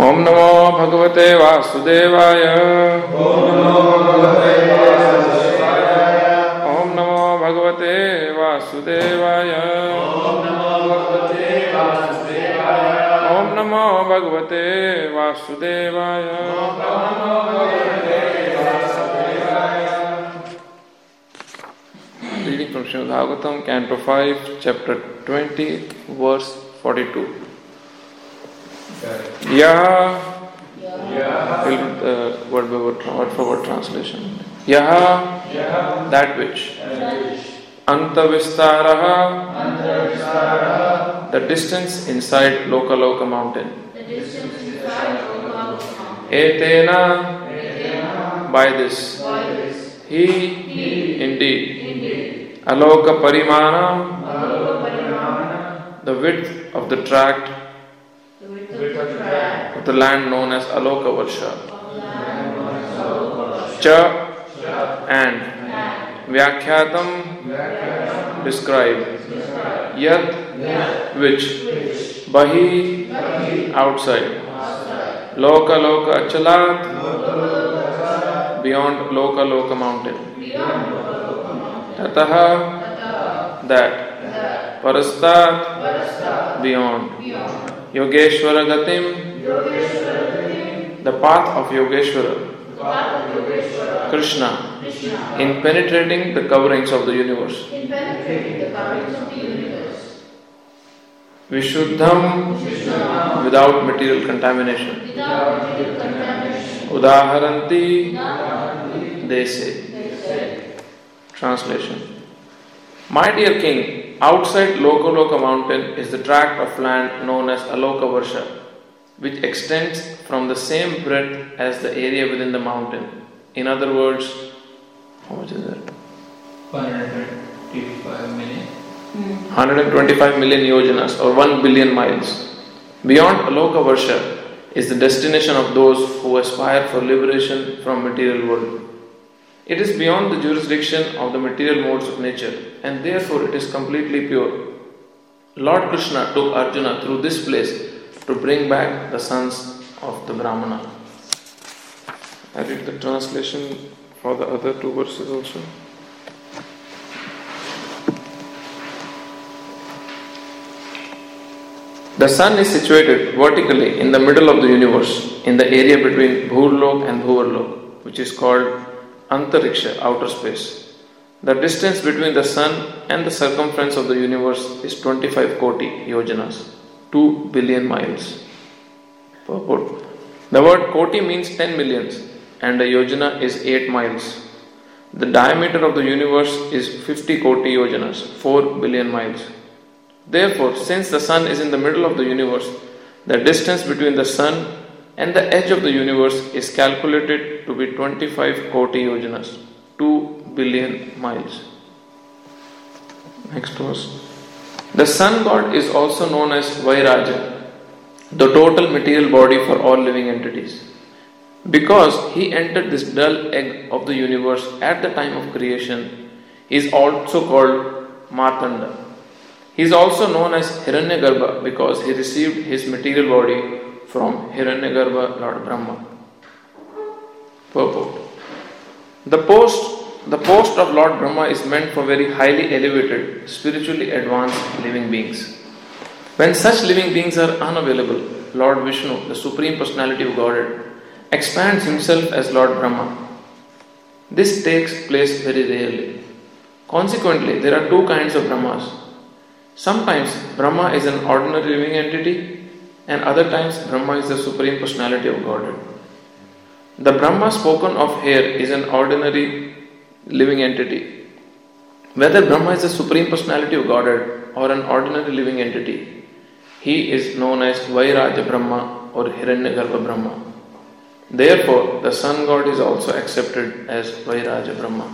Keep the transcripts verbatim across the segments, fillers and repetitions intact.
ओम नमो भगवते वासुदेवाय। ओम नमो भगवते वासुदेवाय। ओम नमो भगवते वासुदेवाय। ओम नमो भगवते वासुदेवाय। Reading from Srimad Bhagavatam, Canto five, Chapter twenty, Verse forty-two. Yaha, uh, word by word, word for word translation. Yaha, that which. Antavistaraha, the distance inside Lokaloka mountain. Etena, by this. He, indeed. Aloka parimana, the width of the tract of the land known as Aloka Varsha. Cha, and. Vyakhyatam, describe. Yat, which. Bahi, outside. Loka Loka Achalat, beyond Loka Loka mountain. Tataha, that. Parastat, beyond. Yogeshwara Gatim, the path of Yogeshwara. Krishna, in penetrating the coverings of the universe. Vishuddham, without material contamination. Udaharanti, they say. Translation. My dear king, outside Lokaloka mountain is the tract of land known as Aloka Varsha, which extends from the same breadth as the area within the mountain. In other words, how much is that? one hundred twenty-five million. one hundred twenty-five million yojanas or one billion miles. Beyond Aloka Varsha is the destination of those who aspire for liberation from material world. It is beyond the jurisdiction of the material modes of nature, and therefore it is completely pure. Lord Krishna took Arjuna through this place to bring back the sons of the Brahmana. I read the translation for the other two verses also. The sun is situated vertically in the middle of the universe, in the area between Bhurlok and Bhuvarlok, which is called Antariksha, outer space. The distance between the sun and the circumference of the universe is twenty-five koti yojanas, two billion miles. Purport. The word koti means ten millions and a yojana is eight miles. The diameter of the universe is fifty koti yojanas, four billion miles. Therefore, since the sun is in the middle of the universe, the distance between the sun and the edge of the universe is calculated to be twenty-five koti yojanas, two billion miles. Next verse. The sun god is also known as Vairaja, the total material body for all living entities. Because he entered this dull egg of the universe at the time of creation, he is also called Martanda. He is also known as Hiranyagarbha because he received his material body from Hiranyagarbha, Lord Brahma. Purport. The post, the post of Lord Brahma is meant for very highly elevated, spiritually advanced living beings. When such living beings are unavailable, Lord Vishnu, the Supreme Personality of Godhead, expands himself as Lord Brahma. This takes place very rarely. Consequently, there are two kinds of Brahmas. Sometimes Brahma is an ordinary living entity, and other times Brahma is the Supreme Personality of Godhead. The Brahma spoken of here is an ordinary living entity. Whether Brahma is the Supreme Personality of Godhead or an ordinary living entity, he is known as Vairaja Brahma or Hiranyagarbha Brahma. Therefore, the sun god is also accepted as Vairaja Brahma.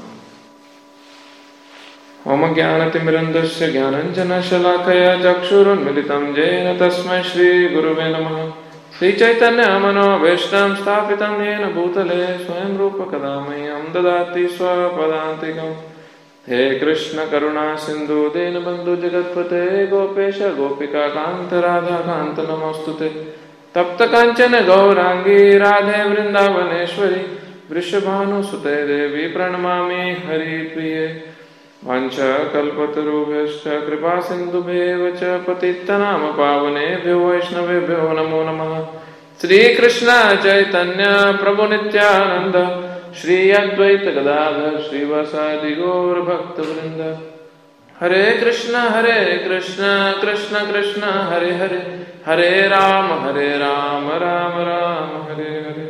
Om Jnanatimirandasya Jnananjana Shalakaya Chakshurunmilitam Jena Tasmai Shri Guruve Namaha. Sri Chaitanya Mano Vaishnavam Sthapitam Yena Bhutale Swayam Rupa Kadamayam Dadati Swapadantikam. He Krishna Karuna Sindhu Dena Bandhu Jagatpate Gopesha Gopika Kanta Radha Kanta Namostute. तप्त कांचन गौरांगी राधे वृंदावनेश्वरी वृषभानुसुते देवी प्रणमामि हरिप्रिये वाञ्छा कल्पतरुभ्यश्च कृपा सिन्धुभ्येव च पतितनाम पावनेभ्यो वैष्णवेभ्यो नमो नमः। श्री कृष्ण चैतन्य प्रभु नित्यानंद श्री अद्वैत गदाधर श्रीवासादि गौर भक्त वृंद। हरे कृष्ण हरे कृष्ण कृष्ण कृष्ण हरे हरे हरे राम हरे राम राम राम हरे हरे।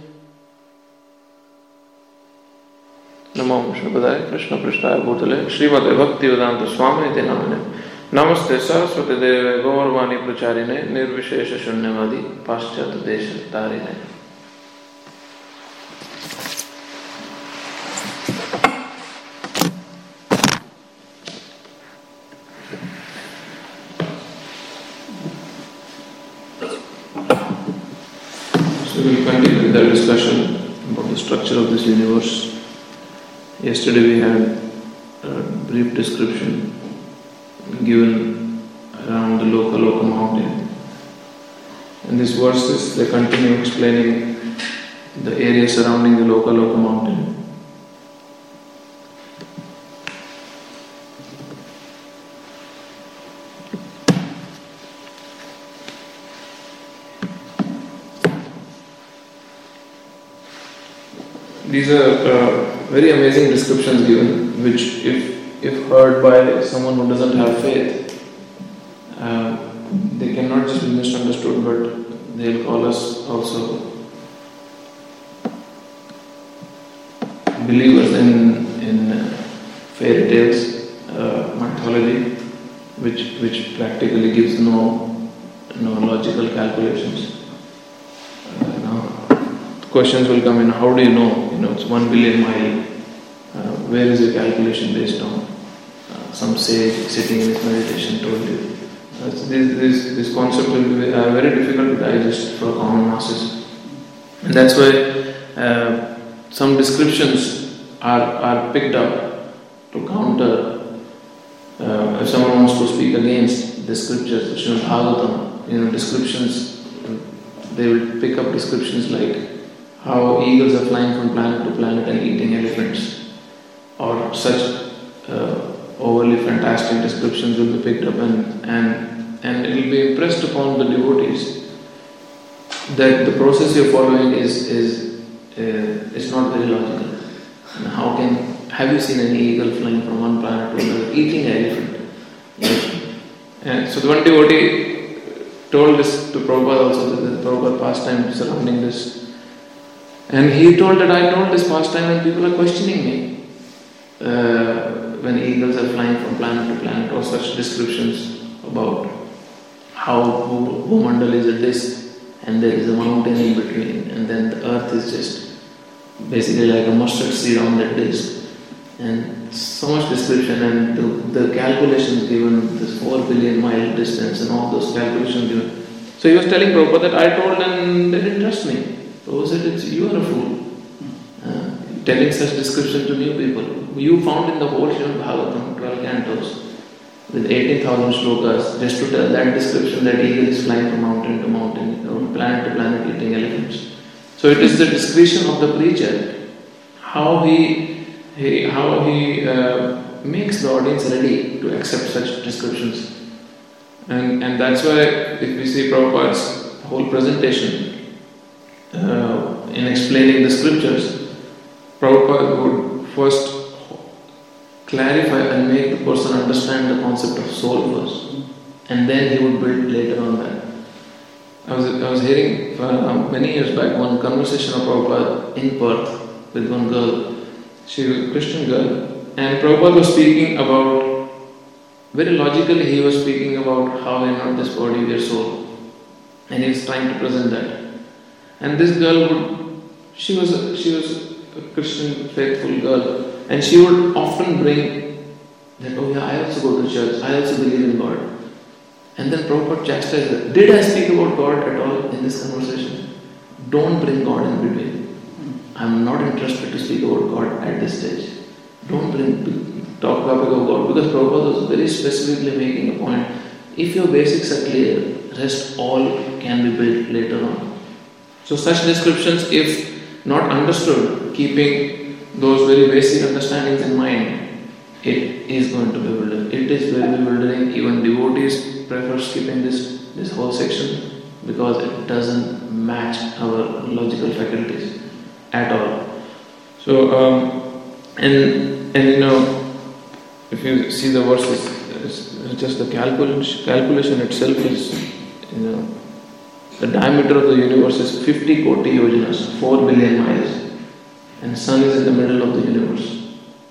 नमो श्रीपदाय कृष्ण पृष्ठाय भूतले श्रीमते भक्तिवेदांत स्वामिनिति नामिने नमस्ते सरस्वती देवे गौरवाणी प्रचारिणे निर्विशेष शून्यवादी पाश्चात्य देश तारिणे। So we will continue with our discussion about the structure of this universe. Yesterday we had a brief description given around the Loka Loka mountain. In these verses they continue explaining the area surrounding the Loka Loka mountain. These are uh, very amazing descriptions given, which if if heard by someone who doesn't have faith, uh, they cannot just be misunderstood, but they'll call us also believers in in fairy tales, uh, mythology, which which practically gives no no logical calculations. Uh, now, questions will come in: how do you know? You know, it's one billion mile. Uh, where is your calculation based on? Uh, some sage sitting in his meditation told you. Uh, this, this, this concept will be uh, very difficult to digest for common masses. And that's why uh, some descriptions are, are picked up to counter. Uh, if someone wants to speak against the scriptures, the Srimad Bhagavatam, you know, descriptions, they will pick up descriptions like how eagles are flying from planet to planet and eating elephants, or such uh, overly fantastic descriptions will be picked up, and, and, and it will be impressed upon the devotees that the process you're following is is uh, is not very logical. And how can, have you seen any eagle flying from one planet to another, eating an elephant? Yes. And so the one devotee told this to Prabhupada also, that the Prabhupada pastime surrounding this. And he told that I told this pastime and people are questioning me. Uh, when eagles are flying from planet to planet, or such descriptions about how Bhumandal is a disk and there is a mountain in between, and then the earth is just basically like a mustard seed on that disk, and so much description, and the, the calculations given, this four billion mile distance and all those calculations given. So he was telling Prabhupada that I told and they didn't trust me. Prabhupada said, it's, you are a fool. Uh, telling such description to new people. You found in the whole Srimad Bhagavatam twelve cantos with eighteen thousand shlokas just to tell that description that eagle is flying from mountain to mountain, from planet to planet eating elephants. So it is the discretion of the preacher how he, he how he uh, makes the audience ready to accept such descriptions. And and that's why if we see Prabhupada's whole presentation uh, in explaining the scriptures, Prabhupada would first clarify and make the person understand the concept of soul first, and then he would build later on that. I was I was hearing uh, many years back one conversation of Prabhupada in Perth with one girl. She was a Christian girl, and Prabhupada was speaking about, very logically he was speaking about how we are not this body, we are soul, and he was trying to present that. And this girl would, she was a, she was a Christian faithful girl, and she would often bring that, oh yeah, I also go to church, I also believe in God. And then Prabhupada chastised her. Did I speak about God at all in this conversation? Don't bring God in between. I'm not interested to speak about God at this stage. Don't bring talk topic of God, because Prabhupada was very specifically making a point. If your basics are clear, rest all can be built later on. So such descriptions, if not understood, keeping those very basic understandings in mind, it is going to be bewildering. It is very bewildering. Even devotees prefer skipping this, this whole section because it doesn't match our logical faculties at all. So, um, and, and you know, if you see the verses, it's just the calculation, calculation itself is, you know, the diameter of the universe is fifty koti yojanas, four billion miles, and sun is in the middle of the universe.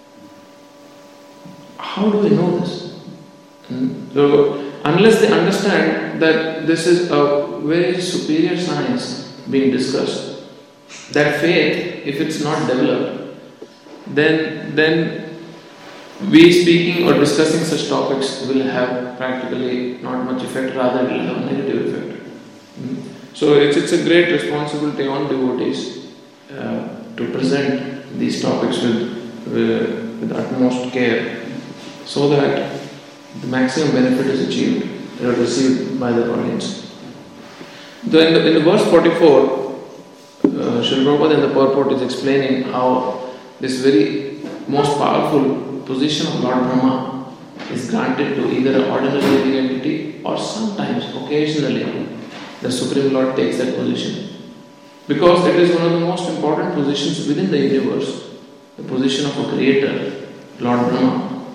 How do we know this? Hmm? So, unless they understand that this is a very superior science being discussed, that faith, if it's not developed, then then we speaking or discussing such topics will have practically not much effect, rather it will have a negative effect. Mm. So it's, it's a great responsibility on devotees uh, to present these topics with, uh, with utmost care so that the maximum benefit is achieved or received by the audience. So in the, in the verse forty-four, uh, Srila Prabhupada in the purport is explaining how this very most powerful position of Lord Brahma is granted to either an ordinary living entity or sometimes, occasionally, the Supreme Lord takes that position. Because it is one of the most important positions within the universe, the position of a creator, Lord Brahma.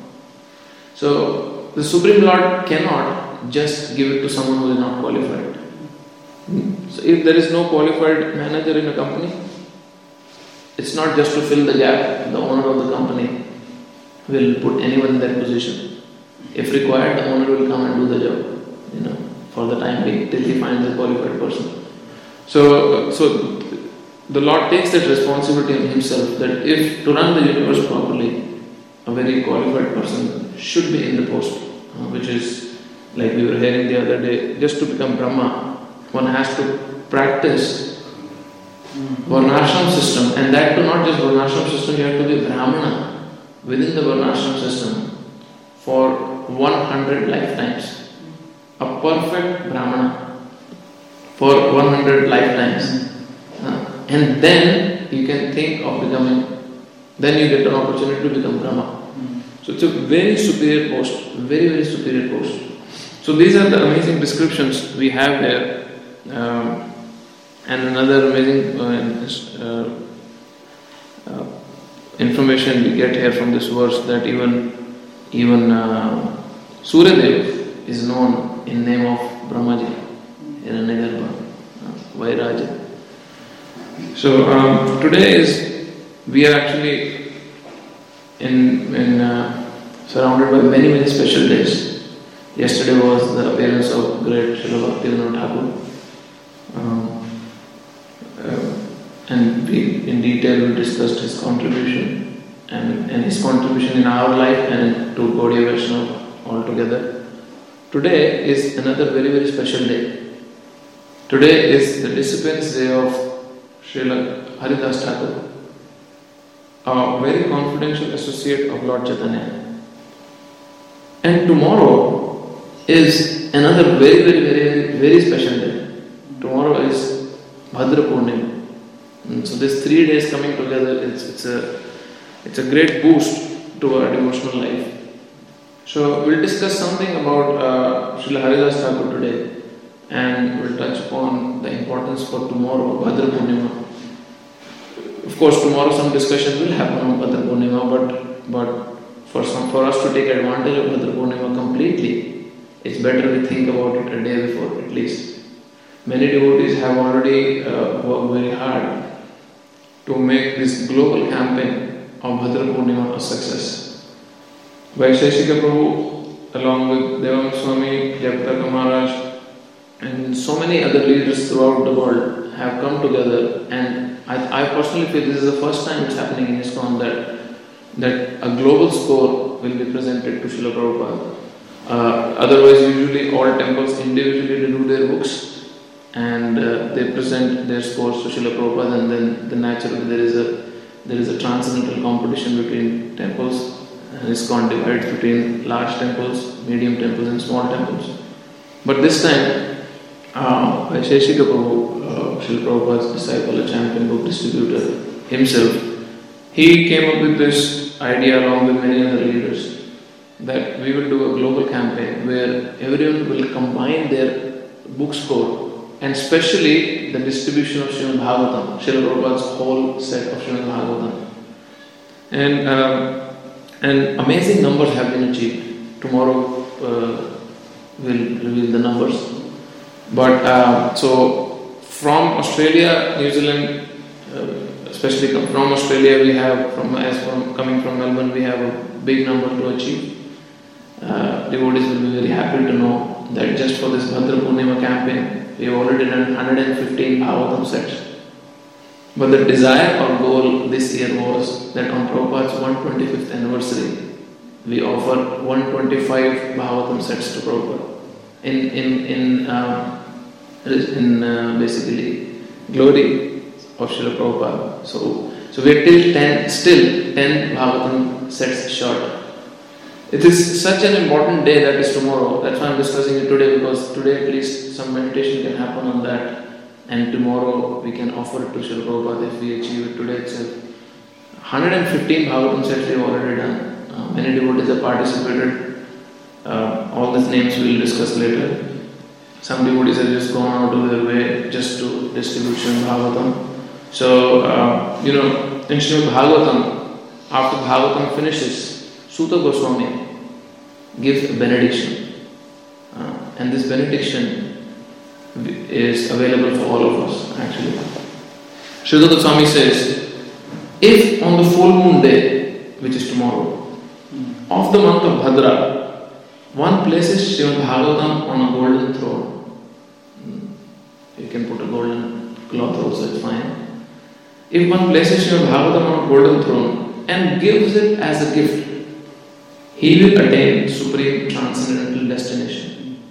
So, the Supreme Lord cannot just give it to someone who is not qualified. So, if there is no qualified manager in a company, it's not just to fill the gap, the owner of the company will put anyone in that position. If required, the owner will come and do the job, you know, for the time being, till he finds a qualified person. So, so the Lord takes that responsibility on himself, that if to run the universe properly, a very qualified person should be in the post, uh, which is, like we were hearing the other day, just to become Brahma, one has to practice Varnashram system, and that too not just Varnashram system, you have to be Brahmana within the Varnashram system for one hundred lifetimes. A perfect Brahmana for one hundred lifetimes. Uh, and then you can think of becoming, then you get an opportunity to become Brahma. So it's a very superior post, very, very superior post. So these are the amazing descriptions we have here. Um, and another amazing uh, uh, information we get here from this verse, that even even uh, Suryadev is known in name of Brahmaji, Hiranyagarbha, uh, Vairaja. So um, today is, we are actually in, in uh, surrounded by many many special days. Yesterday was the appearance of great Srila Bhaktivinoda Thakur. Um, uh, and we in detail we discussed his contribution and, and his contribution in our life and to Gaudiya Vaishnava altogether. Today is another very very special day. Today is the Disciplines Day of Srila Haridas Thakur, a very confidential associate of Lord Chaitanya. And tomorrow is another very very very very special day. Tomorrow is Bhadra Purnima. And so these three days coming together, it's, it's a it's a great boost to our devotional life. So we'll discuss something about uh, Srila Haridas Thakur today, and we'll touch upon the importance for tomorrow, Bhadra Purnima. Of course, tomorrow some discussion will happen on Bhadra Purnima, but but for some for us to take advantage of Bhadra Purnima completely, it's better we think about it a day before at least. Many devotees have already uh, worked very hard to make this global campaign of Bhadra Purnima a success. Vaisheshika Prabhu, along with Devam Swami, Jayapataka Maharaj, and so many other leaders throughout the world have come together, and I, I personally feel this is the first time it's happening in ISKCON that, that a global score will be presented to Srila Prabhupada. Uh, otherwise, usually all temples individually do their books, and uh, they present their scores to Srila Prabhupada, and then the naturally there is a there is a transcendental competition between temples, and ISKCON divides between large temples, medium temples and small temples. But this time uh, Vaisheshika Prabhu, uh, Srila Prabhupada's disciple, a champion book distributor himself, he came up with this idea along with many other leaders that we will do a global campaign where everyone will combine their book score and especially the distribution of Srimad Bhagavatam, Srila Prabhupada's whole set of Srimad Bhagavatam. And, uh, and amazing numbers have been achieved. Tomorrow uh, we'll reveal the numbers. But uh, so from Australia, New Zealand, uh, especially from Australia, we have from as from coming from Melbourne, we have a big number to achieve. Uh, devotees will be very happy to know that just for this Bhadra Purnima campaign, we have already done one hundred fifteen Bhagavatam sets. But the desire or goal this year was that on Prabhupada's one hundred twenty-fifth anniversary, we offer one hundred twenty-five Bhagavatam sets to Prabhupada in in in uh, in uh, basically glory of Srila Prabhupada. So so we are till ten, still ten Bhagavatam sets short. It is such an important day that is tomorrow. That's why I'm discussing it today, because today at least some meditation can happen on that, and tomorrow we can offer it to Srila Prabhupada if we achieve it today itself. one hundred fifteen Bhagavatam sets we have already done. Uh, many devotees have participated. Uh, all these names we will discuss later. Some devotees have just gone out of their way just to distribute Srimad Bhagavatam. So, uh, you know, in Srimad Bhagavatam, after Bhagavatam finishes, Suta Goswami gives a benediction. Uh, and this benediction is available for all of us, actually. Suta Goswami says, if on the full moon day, which is tomorrow, of the month of Bhadra, one places Srimad Bhagavatam on a golden throne. You can put a golden cloth also, it's fine. If one places Srimad Bhagavatam on a golden throne and gives it as a gift, he will attain supreme transcendental destination.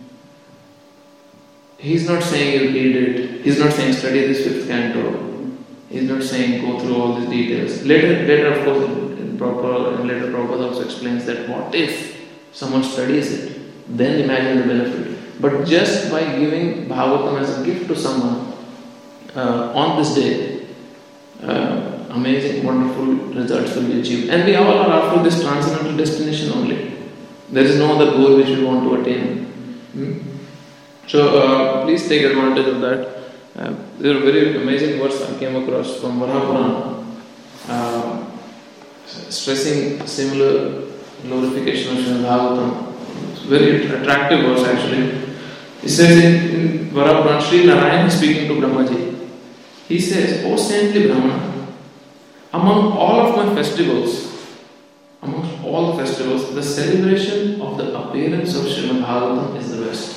He is not saying you read it. He is not saying study this fifth canto. He is not saying go through all these details. Later, later of course, in proper and later Prabhupada also explains that what if someone studies it, then imagine the benefit. But just by giving Bhagavatam as a gift to someone uh, on this day, uh, amazing, wonderful results will be achieved. And we all are after this transcendental destination only. There is no other goal which we want to attain. Hmm? So uh, please take advantage of that. Uh, there are very amazing words I came across from Varaha Purana, uh, stressing similar glorification of Srimad Bhagavatam. It's very attractive verse actually. It says in, in Varaha Purana, Sri Narayana is speaking to Brahmaji. He says, O saintly Brahmana, among all of my festivals, amongst all the festivals, the celebration of the appearance of Srimad Bhagavatam is the best.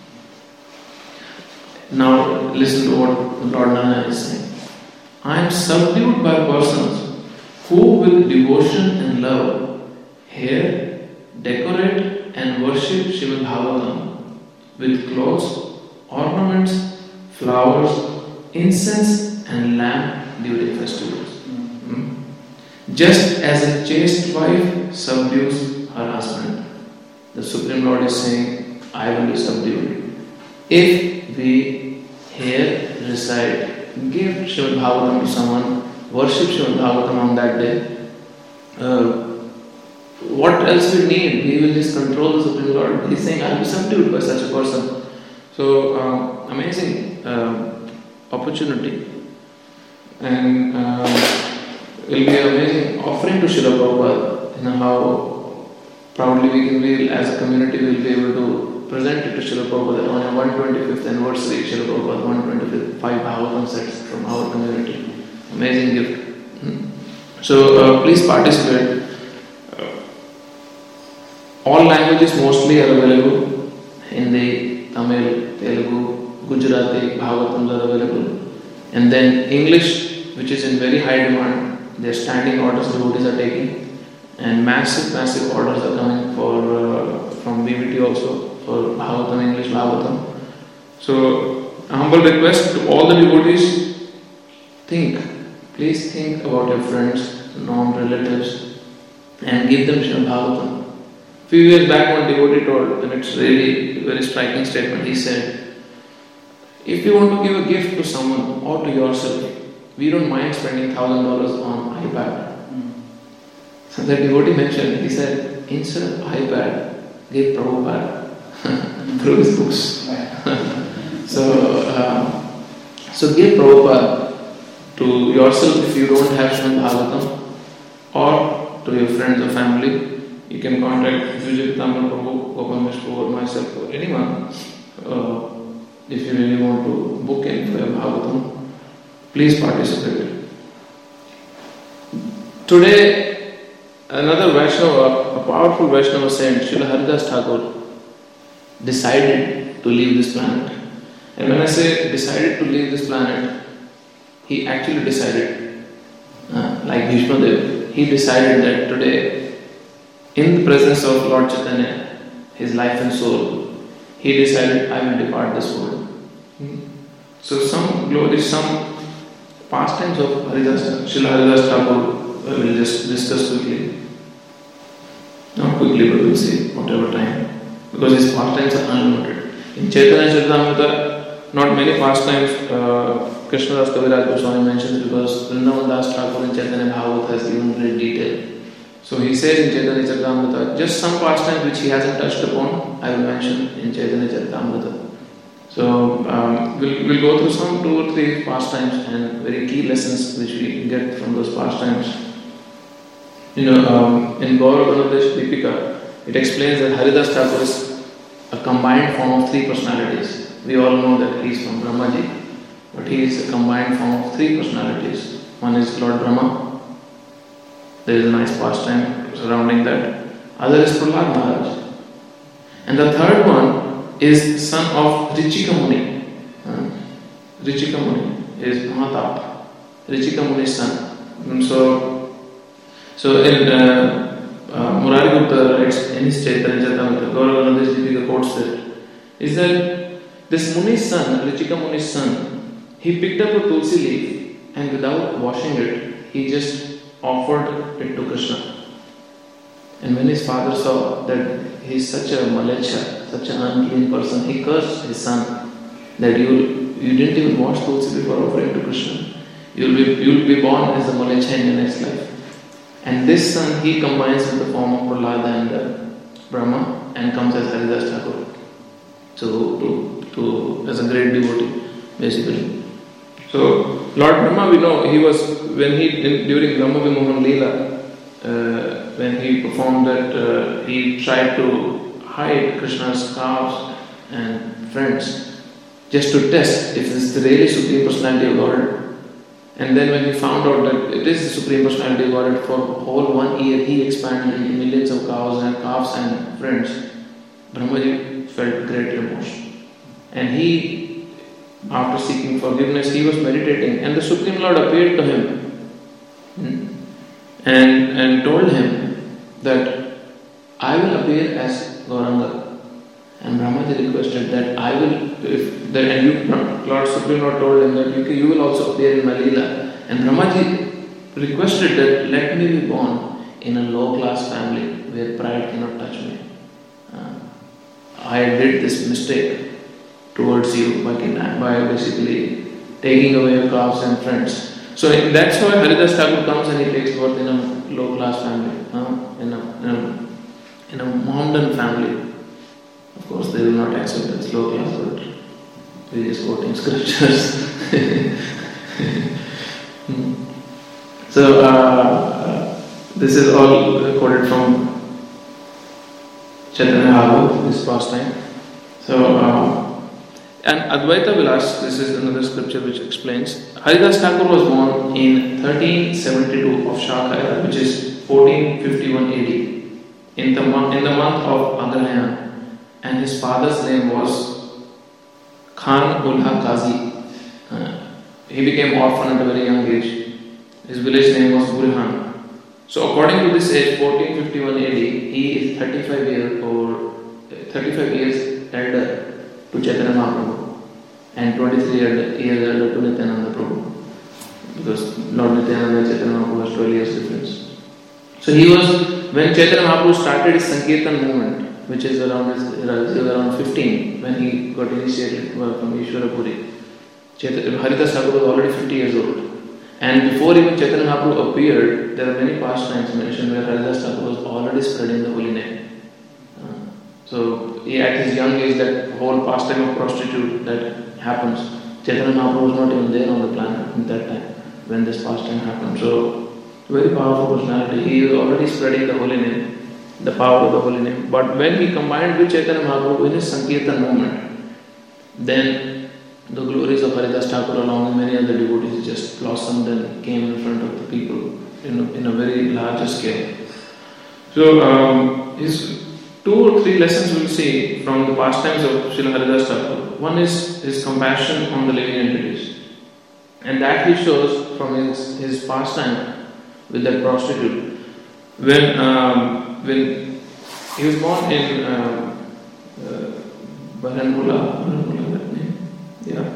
Now listen to what Lord Narayana is saying. I am subdued by persons who with devotion and love hear, decorate and worship Srimad Bhagavatam with clothes, ornaments, flowers, incense and lamp during festivals. Hmm? Just as a chaste wife subdues her husband, the Supreme Lord is saying, I will be subdued. If we here recite, give Srimad Bhagavatam to someone, worship Srimad Bhagavatam on that day, uh, what else we need? We will just control the Supreme Lord. He is saying, I will be subdued by such a person. So, uh, amazing uh, opportunity. And uh, it will be an amazing offering to Srila Prabhupada. You know how proudly we can be, as a community, we will be able to present it to Srila Prabhupada on a one hundred twenty-fifth anniversary. Srila Prabhupada, one hundred twenty-fifth, five Bhagavatam sets from our community. Amazing gift. Hmm. So, uh, please participate. Uh, all languages mostly are available. Hindi, Tamil, Telugu, Gujarati, Bhagavatams are available. And then English, which is in very high demand. Their standing orders devotees are taking, and massive, massive orders are coming for uh, from B B T also for Bhagavatam, English Bhagavatam. So, a humble request to all the devotees: think, please think about your friends, known relatives, and give them Srimad Bhagavatam. A few years back, one devotee told, and it's really a very striking statement. He said, if you want to give a gift to someone or to yourself, we don't mind spending thousand dollars on iPad. Mm. So the devotee mentioned, he said, instead of iPad, give Prabhupada through his books. so, uh, so give Prabhupada to yourself if you don't have Srimad Bhagavatam, or to your friends or family. You can contact Vijay Pitambar Prabhu, Gopal Mishra, or myself, or anyone. Uh, if you really want to book in for your Bhagavatam, please participate. Today, another Vaishnava, a powerful Vaishnava saint, Srila Haridas Thakur, decided to leave this planet. And when I say decided to leave this planet, he actually decided, uh, like Bhishma Dev, he decided that today, in the presence of Lord Chaitanya, his life and soul, he decided, I will depart this world. Hmm. So some glory, some pastimes of Haridas, Srila Haridas Thakur, we will just discuss quickly. Not quickly, but we'll see whatever time. Because his pastimes are unlimited. In Chaitanya Charitamrita, not many pastimes uh, Krishnadas Kaviraj Goswami mentions, because Vrindavan Das Thakur in Chaitanya Bhagavat has given great detail. So he says in Chaitanya Charitamrita, just some pastimes which he hasn't touched upon, I will mention in Chaitanya Charitamrita. So um, we'll, we'll go through some two or three pastimes and very key lessons which we get from those pastimes. You know, um, in Gaura Ganadesh Deepika, it explains that Haridas Thakur is a combined form of three personalities. We all know that he is from Brahmaji, but he is a combined form of three personalities. One is Lord Brahma. There is a nice pastime surrounding that. Other is Prahlad Maharaj. And the third one is son of Richika Muni. Uh, Richika Muni is Mahatap. Richika Muni's son. And so, so in uh, uh, Murari Gupta writes in his Chaitanya Charitamrita, Gaura Ganadesh Deepika quotes it, is that this Muni's son, Richika Muni's son, he picked up a tulsi leaf and without washing it, he just offered it to Krishna. And when his father saw that he is such a malecha, such an unclean person, he cursed his son that you you didn't even wash tulsi before offering to Krishna. You'll be you'll be born as a malecha in your next life. And this son he combines with the form of Prahlada and uh, Brahma and comes as Haridas Thakur. So to, to as a great devotee, basically. So Lord Brahma, we know he was when he in, during Brahma Vimohan Leela, uh, when he performed that, uh, he tried to hide Krishna's calves and friends just to test if this is really Supreme Personality of Godhead. And then when he found out that it is the Supreme Personality of Godhead, for whole one year he expanded into millions of cows and calves and friends. Brahmaji felt great remorse, and he, after seeking forgiveness, he was meditating, and the Supreme Lord appeared to him and, and told him that I will appear as Gauranga. And Brahmaji requested that I will, if that, and you, Lord Supreme Lord told him that you, you will also appear in my Leela. And Brahmaji requested that let me be born in a low class family where pride cannot touch me. Uh, I did this mistake towards you by, by basically taking away your calves and friends. So that's why Haridas Thakur comes and he takes birth in a low class family, uh, in, a, in, a, in a Mohammedan family. Of course, they will not accept as low class, but we are just quoting scriptures. So, uh, this is all quoted from Chaitanya Bhagavat, this pastime. So, uh, and Advaita Vilas, this is another scripture which explains, Haridas Thakur was born in thirteen seventy-two of Shaka era, which is fourteen fifty-one A D, in the month, in the month of Agrahayan. And his father's name was Khan Ulha Qazi. Uh, he became orphan at a very young age. His village name was Burhan. So according to this age, fourteen fifty-one A D, he is thirty-five years or thirty-five years elder to Chaitanya Mahaprabhu and twenty-three years elder to Nityananda Prabhu, because Lord Nityananda and Chaitanya Mahaprabhu has twelve years difference. So he was, when Chaitanya Mahaprabhu started his Sankirtan movement, which is around his, around fifteen, when he got initiated from Ishwara Puri. Chaitanya, Haridas Thakur was already fifty years old. And before even Chaitanya Mahaprabhu appeared, there are many pastimes mentioned where Haridas Thakur was already spreading the holy name. Uh, so he, at his young age, that whole pastime of prostitute that happens, Chaitanya Mahaprabhu was not even there on the planet at that time when this pastime happened. So very powerful personality. He is already spreading the holy name, the power of the holy name. But when he combined with Chaitanya Mahaprabhu in his Sankirtan movement, then the glories of Haridas Thakur along with many other devotees just blossomed and came in front of the people in a, in a very larger scale. So um, his two or three lessons we'll see from the pastimes of Srila Haridas Thakur. One is his compassion on the living entities, and that he shows from his, his pastime with that prostitute. When um, when he was born in um, uh, Baranmula, Baranmula, that name, yeah.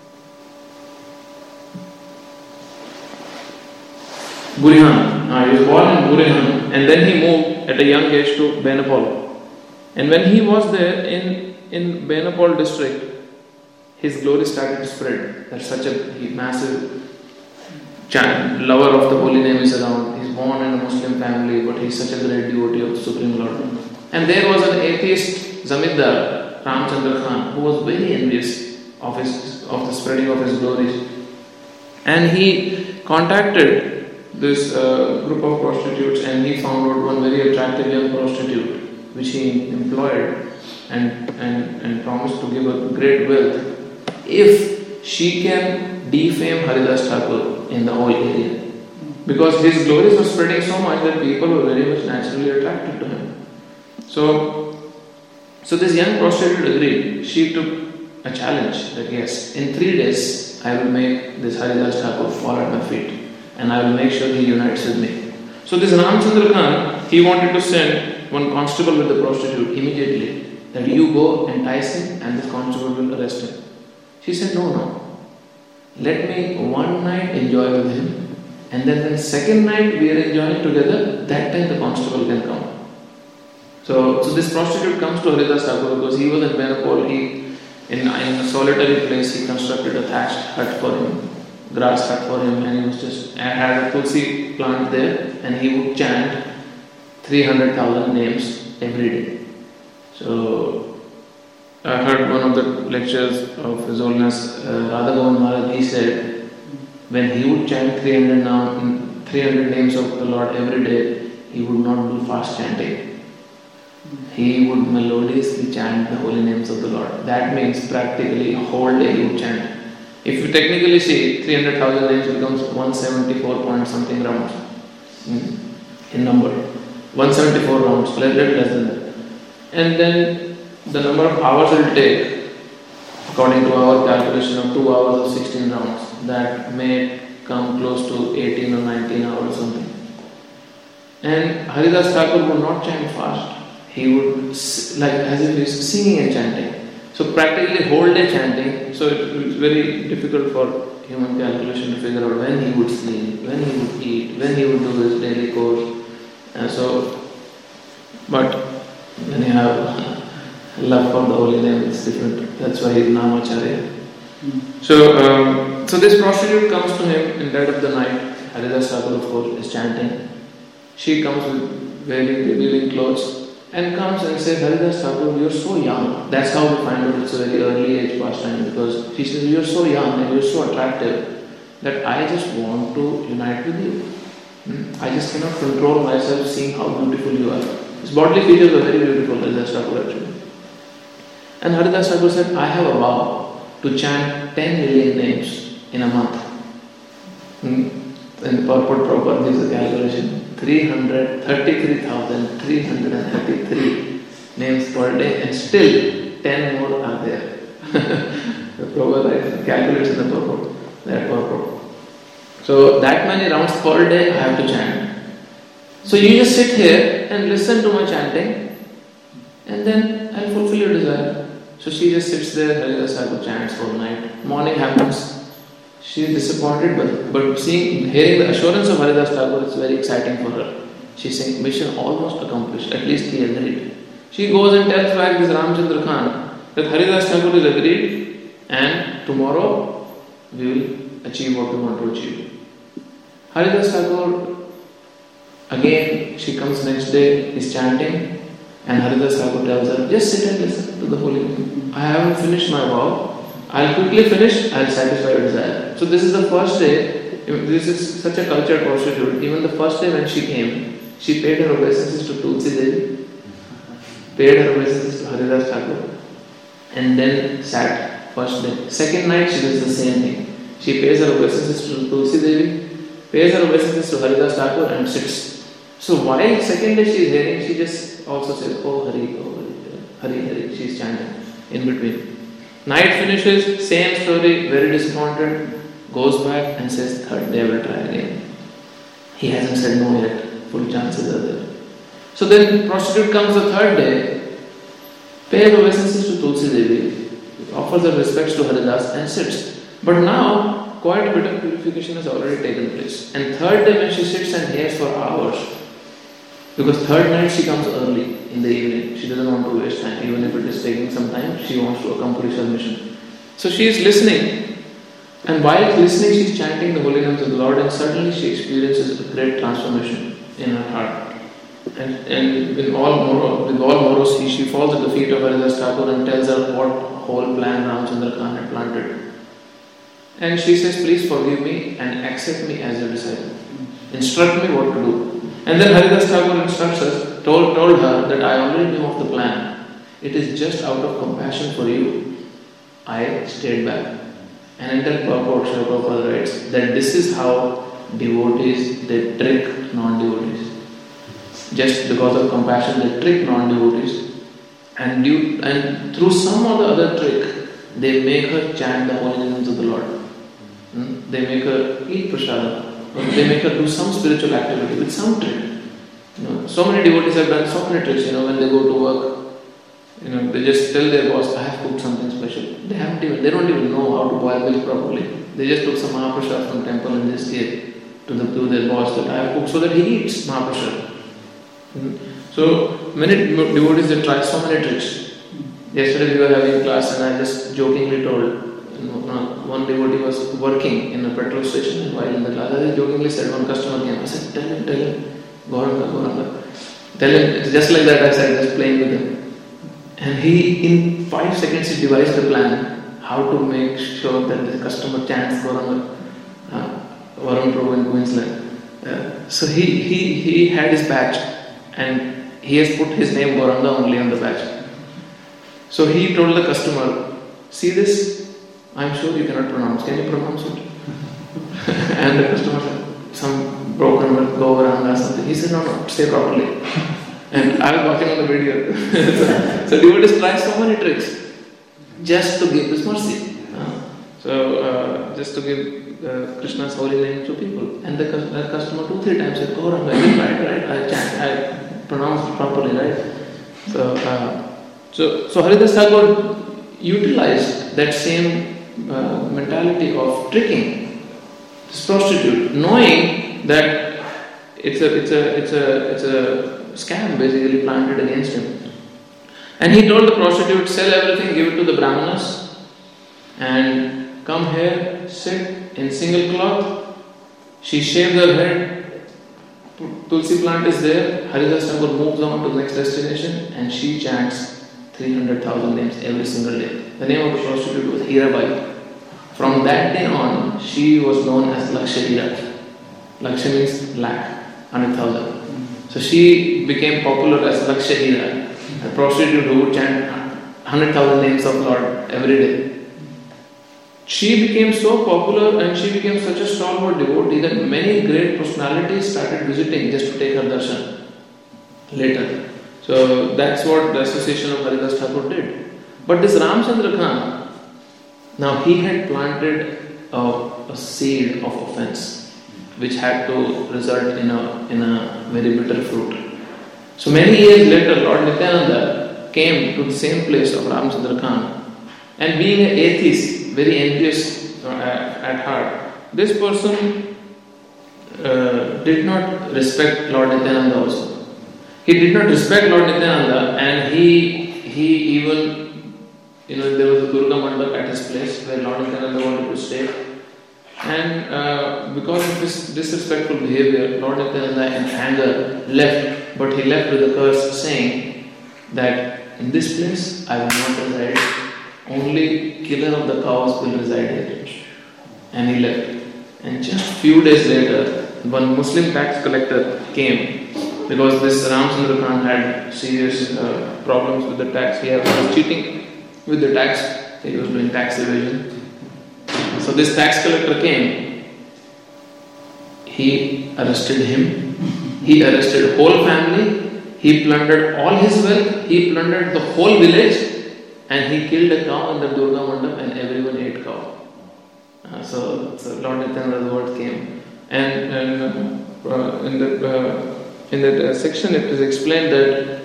Burihan. Ah, he was born in Burihan, and then he moved at a young age to Benapole. And when he was there in in Benapole district, his glory started to spread. That such a massive chant, lover of the holy name is around. He's born in a Muslim family, but he's such a great devotee of the Supreme Lord. And there was an atheist Zamindar, Ramchandra Khan, who was very envious of his of the spreading of his glories. And he contacted this uh, group of prostitutes, and he found out one very attractive young prostitute, which he employed and, and, and promised to give her great wealth if she can defame Haridas Thakur in the whole area. Because his glories were spreading so much that people were very much naturally attracted to him. So, so this young prostitute agreed. She took a challenge that yes, in three days I will make this Haridas Thakur fall at my feet, and I will make sure he unites with me. So this Ramchandra Khan, he wanted to send one constable with the prostitute immediately, that you go entice him and this constable will arrest him. She said, no, no. Let me one night enjoy with him, and then the second night we are enjoying together, that time the constable can come. So, so this prostitute comes to Haridas Thakur because he was at Benapole. He, in, in a solitary place, he constructed a thatched hut for him, grass hut for him, and he was just had a tulsi plant there, and he would chant three hundred thousand names every day. So I heard one of the lectures of His Holiness uh, Radha Govind Maharaj. He said when he would chant three hundred, now, three hundred names of the Lord every day, he would not do fast chanting. He would melodiously chant the holy names of the Lord. That means practically a whole day he would chant. If you technically see, three hundred thousand names becomes one hundred seventy-four point something rounds in number. one hundred seventy-four rounds, less, less than that. And then the number of hours it will take, according to our calculation of two hours of sixteen rounds, that may come close to eighteen or nineteen hours or something. And Haridas Thakur would not chant fast. He would, like as if he was singing and chanting. So practically whole day chanting, so it was very difficult for human calculation to figure out when he would sleep, when he would eat, when he would do his daily course. And so, but when you have love for the holy name, it's different. That's why he's Namacharya. Mm. So, um, so this prostitute comes to him in dead of the night. Haridas Thakur, of course, is chanting. She comes with very revealing clothes and comes and says, Haridas Thakur, you're so young. That's how we find out it's a very early age pastime, because she says, you're so young and you're so attractive that I just want to unite with you. Hmm? I just cannot control myself seeing how beautiful you are. His bodily features are very beautiful, Haridas Thakur actually. And Haridas Thakur said, I have a vow to chant ten million names in a month. Hmm? And purport proper, this is a calculation. three hundred thirty-three thousand three hundred thirty-three names per day, and still ten more are there. The Prabhupada calculates in the purport, that purport. So that many rounds per day I have to chant. So you just sit here and listen to my chanting, and then I'll fulfill your desire. So she just sits there, Haridas Thakur chants all night. Morning happens. She is disappointed, but, but seeing, hearing the assurance of Haridas Thakur is very exciting for her. She is saying, mission almost accomplished, at least he agreed. She goes and tells back this Ramchandra Khan that Haridas Thakur is agreed, and tomorrow we will achieve what we want to achieve. Haridas Thakur, again, she comes next day, is chanting, and Haridas Thakur tells her, just sit and listen to the holy name. I haven't finished my vow. I'll quickly finish, I'll satisfy your desire. So this is the first day, this is such a cultured prostitute. Even the first day when she came, she paid her obeisances to Tulsi Devi, paid her obeisances to Haridas Thakur, and then sat first day. Second night she does the same thing. She pays her obeisances to Tulsi Devi, pays her obeisances to Haridas Thakur and sits. So while second day she is hearing, she just also says, oh Hari, oh Hari, Hari, Hari, she is chanting in between. Night finishes, same story, very disappointed, goes back and says, third day I will try again. He hasn't said no yet, full chances are there. So then prostitute comes the third day, pays obeisances to Tulsi Devi, offers her respects to Haridas and sits. But now, quite a bit of purification has already taken place. And third day when she sits and hears for hours, because third night she comes early in the evening. She doesn't want to waste time. Even if it is taking some time, she wants to accomplish her mission. So she is listening. And while listening, she is chanting the holy names of the Lord, and suddenly she experiences a great transformation in her heart. And, and with all moro, with all moros, she, she falls at the feet of Haridas Thakur and tells her what whole plan Ramchandra Khan had planted. And she says, please forgive me and accept me as your disciple. Instruct me what to do. And then Haridas Thakur instructs us, told, told her that I already knew of the plan. It is just out of compassion for you, I stayed back. And then Prabhupada, Srila Prabhupada writes that this is how devotees, they trick non-devotees. Just because of compassion, they trick non-devotees. And, due, and through some or the other trick, they make her chant the holy names of the Lord. Hmm? They make her eat prasadam. They make her do some spiritual activity with some trick. You know, so many devotees have done so many tricks. You know, when they go to work, you know, they just tell their boss, I have cooked something special. They haven't even, they don't even know how to boil milk properly. They just took some Mahaprasad from temple and just gave to, the, to their boss that I have cooked so that he eats Mahaprasad. Mm-hmm. So many devotees, they try so many tricks. Yesterday we were having class and I just jokingly told, you know, one devotee was working in a petrol station, and while in the class, I jokingly said, one customer came, I said, tell him, tell him, Gauranga, Gauranga. Tell him, it's just like that, I said, just playing with him. And he, in five seconds, he devised a plan how to make sure that the customer chants Gauranga, uh, Varun Prabhu in Queensland. Uh, so he, he, he had his badge, and he has put his name Gauranga only on the badge. So he told the customer, see this? I'm sure you cannot pronounce. Can you pronounce it? And the customer said, some broken word, Gauranga or something. He said, no, no, say properly. And I was watching on the video. so, so devotees try so many tricks just to give this mercy. Uh, so uh, just to give uh, Krishna's holy name to people. And the, the customer two, three times said, Gauranga, I did right, right? I chant, I pronounced it properly, right? So, uh, so, so Haridas Thakur utilized that same uh, mentality of tricking this prostitute, knowing that it's a it's a it's a it's a scam basically planted against him. And he told the prostitute, sell everything, give it to the brahmanas, and come here, sit in single cloth. She shaved her head. Tulsi plant is there. Haridas Thakur moves on to the next destination, and she chants three hundred thousand names every single day. The name of the prostitute was Hirabai. From that day on, she was known as Laksha Hira. Laksha means lakh, one hundred thousand. So she became popular as Laksha Hira, a prostitute who would chant one hundred thousand names of Lord every day. She became so popular and she became such a stalwart devotee that many great personalities started visiting just to take her darshan later. So that's what the association of Haridas Thakur did. But this Ramchandra Khan, now he had planted a, a seed of offense which had to result in a, in a very bitter fruit. So many years later, Lord Nityananda came to the same place of Ramchandra Khan, and being an atheist, very envious uh, at heart, this person uh, did not respect Lord Nityananda also. He did not respect Lord Nityananda, and he he even, you know, there was a Durga Mandap at his place where Lord Nityananda wanted to stay, And uh, because of his disrespectful behavior, Lord Nityananda in anger left, but he left with a curse saying that in this place I will not reside, only killer of the cows will reside here. And he left. And just few days later, one Muslim tax collector came because this Ramchandra Khan had serious uh, problems with the tax. He was cheating with the tax, he was doing tax evasion. So this tax collector came, he arrested him, he arrested whole family, he plundered all his wealth, he plundered the whole village, and he killed a cow in the Durga Mandap and everyone ate cow. Uh, so, so Lord Nityananda's word came. And, and uh, in the, uh, in that uh, section it is explained that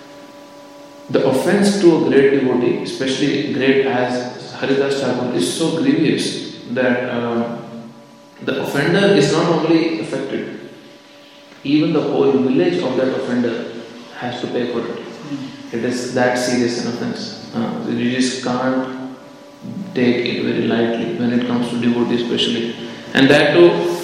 the offense to a great devotee, especially great as Haridas Thakur, is so grievous that uh, the offender is not only affected, even the whole village of that offender has to pay for it. Mm. It is that serious an offense. Uh, you just can't take it very lightly when it comes to devotee especially. And that too,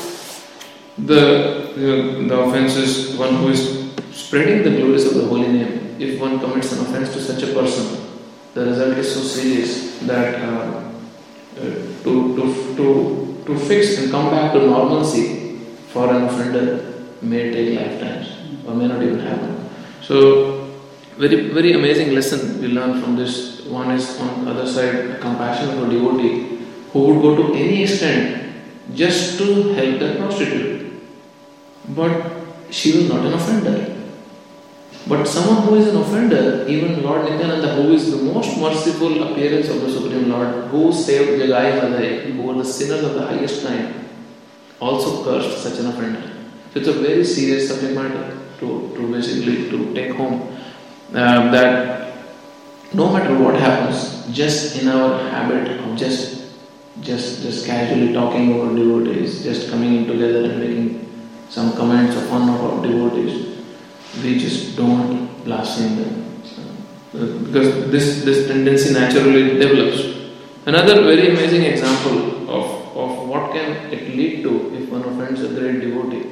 the, the, the offense is one who is spreading the glories of the holy name. If one commits an offense to such a person, the result is so serious that uh, uh, to, to, to, to fix and come back to normalcy for an offender may take lifetimes or may not even happen. So, very very amazing lesson we learn from this. One is on the other side, compassion for a devotee who would go to any extent just to help that prostitute. But she was not an offender. But someone who is an offender, even Lord Nityananda, who is the most merciful appearance of the Supreme Lord, who saved Jagai Madai, who were the sinners of the highest kind, also cursed such an offender. So it's a very serious subject matter to, to basically to take home. Uh, that no matter what happens, just in our habit of just just just casually talking about devotees, just coming in together and making some comments of fun about devotees, we just don't blaspheme them. Uh, because this, this tendency naturally develops. Another very amazing example of, of what can it lead to if one offends a great devotee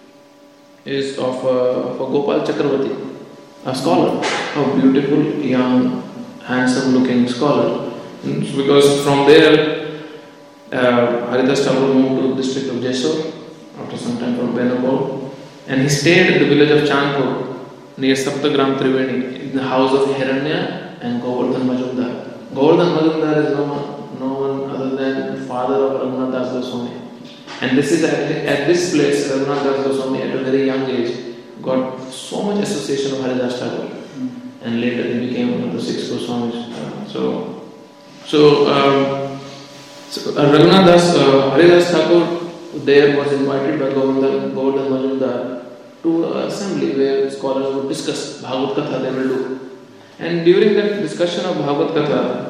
is of a, of a Gopal Chakravarti, a scholar, a beautiful, young, handsome-looking scholar. And because from there, uh, Haridas Thakur moved to the district of Jessore after some time from Benapur, and he stayed at the village of Chandpur near Saptagram Triveni in the house of Hiranya and Govardhan Majumdar. Govardhan Majumdar is no, no one other than the father of Raghunath Das Goswami. And this is at, at this place, Raghunath Das Goswami at a very young age got so much association of Haridas Thakur, mm. and later he became one of the six Goswamis. Uh, so, so, um, so uh, Raghunath Das, uh, Haridas Thakur there was invited by Govardhan, Govardhan Majumdar to an assembly where scholars would discuss Bhagavad Katha they will do. And during that discussion of Bhagavad Katha,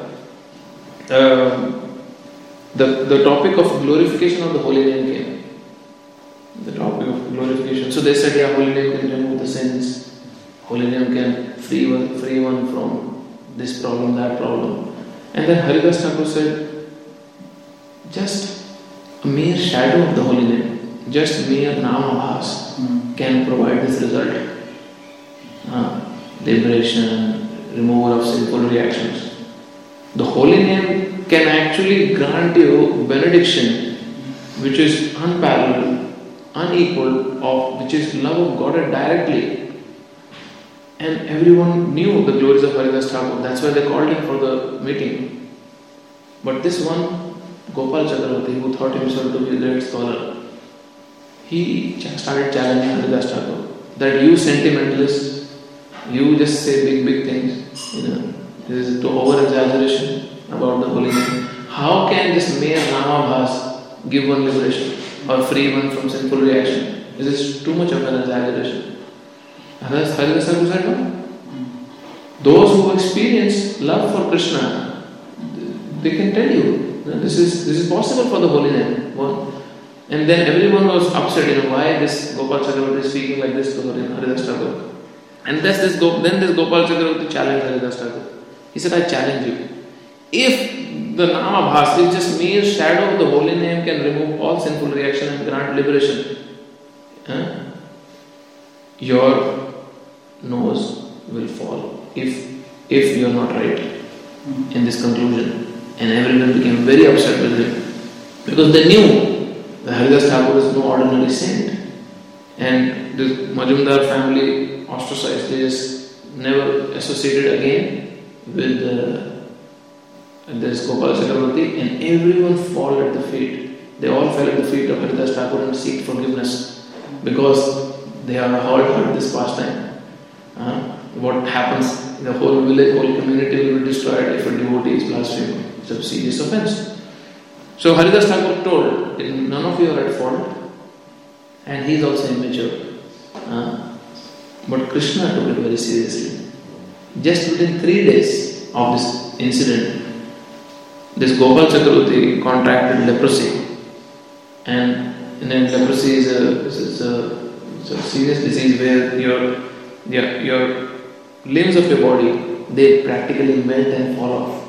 uh, the, the topic of glorification of the holy name came. The topic of glorification. So they said, yeah, holy name can remove the sins. Holy name can free one, free one from this problem, that problem. And then Haridas Thakur said, just a mere shadow of the holy name, just mere namabhas mm. can provide this result. Uh, liberation, removal of sinful reactions. The holy name can actually grant you benediction which is unparalleled, unequaled, of which is love of God directly. And everyone knew the glories of Haridas Thakur. That's why they called him for the meeting. But this one Gopal Chakravarti, who thought himself to be a great scholar, he started challenging Haridas Thakur that you sentimentalists, you just say big, big things, you know, this is to over exaggeration about the holy name. How can this mere namabhas give one liberation or free one from sinful reaction? Is this too much of an exaggeration? Haridas Thakur said no. Those who experience love for Krishna, they can tell you, This is this is possible for the holy name. And then everyone was upset, you know, why this Gopal Chakravarti is speaking like this to Haridas Thakur. And this, this Go, then this Gopal Chakravarti challenged Haridas Thakur. He said, I challenge you. If the namabhas, if just mere shadow of the holy name can remove all sinful reaction and grant liberation. Huh? Your nose will fall if if you are not right in this conclusion. And everyone became very upset with him because they knew that Haridas Thakur is no ordinary saint. And the Majumdar family ostracized, they just never associated again with uh, this Gopal Chakravarti, and everyone fell at the feet. They all fell at the feet of Haridas Thakur and seek forgiveness because they are hurt at this pastime. Uh, what happens, the whole village, whole community will be destroyed if a devotee is blaspheming. It's a serious offense. So Haridas Thakur told, none of you are at fault, and he is also immature. Uh, but Krishna took it very seriously. Just within three days of this incident, this Gopal Chakravarti contracted leprosy. And, and then leprosy is a, is a, it's a serious disease where your, your, your limbs of your body, they practically melt and fall off.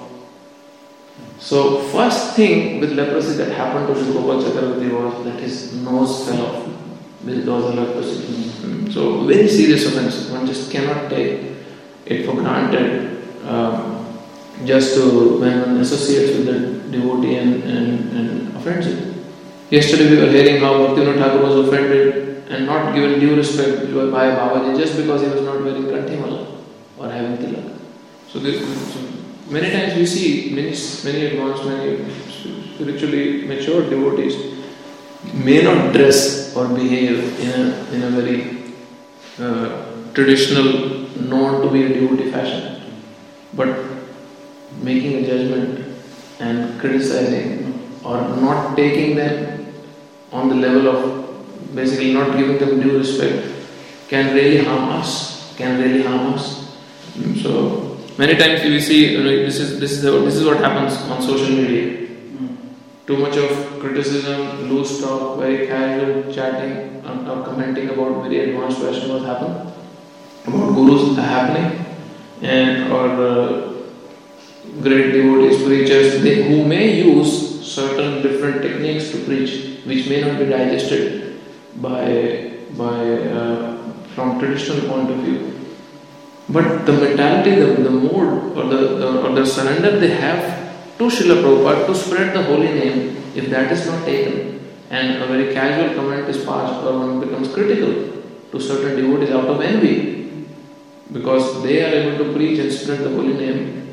So first thing with leprosy that happened to this Gopal Chakravarti was that his nose fell off because of leprosy. Mm-hmm. So very serious offense. One just cannot take it for granted um, just to when one associates with the devotee and, and, and offends it. Yesterday we were hearing how Bhaktivinoda Thakur was offended and not given due respect by Babaji just because he was not wearing kanthimala or having tilak. So, this, so many times we see many, many advanced, many spiritually mature devotees may not dress or behave in a, in a very uh, traditional, known to be a devotee fashion, but making a judgment and criticizing or not taking them on the level of basically not giving them due respect can really harm us, can really harm us. So many times we see, you know, this is this is the, this is what happens on social media. Mm. Too much of criticism, loose talk, very casual chatting or commenting about very advanced Vaishnavas happen, about gurus happening, and or uh, great devotees, preachers, they, who may use certain different techniques to preach, which may not be digested by by uh, from traditional point of view. But the mentality, the, the mood or the, the or the surrender they have to Srila Prabhupada to spread the holy name, if that is not taken and a very casual comment is passed or one becomes critical to certain devotees out of envy because they are able to preach and spread the holy name,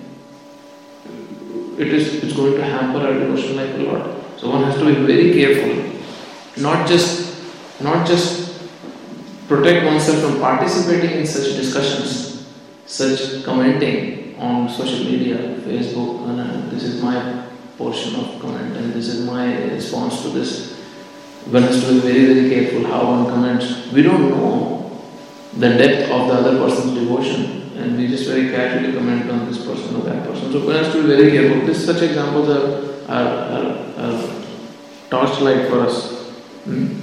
it is it's going to hamper our devotion life a lot. So one has to be very careful, not just not just protect oneself from participating in such discussions, such commenting on social media, Facebook, and uh, this is my portion of comment and this is my response to this. One has to be very very careful how one comments. We don't know the depth of the other person's devotion, and we just very casually comment on this person or that person. So one has to be very careful. This such examples are are, are, are torchlight for us. Hmm?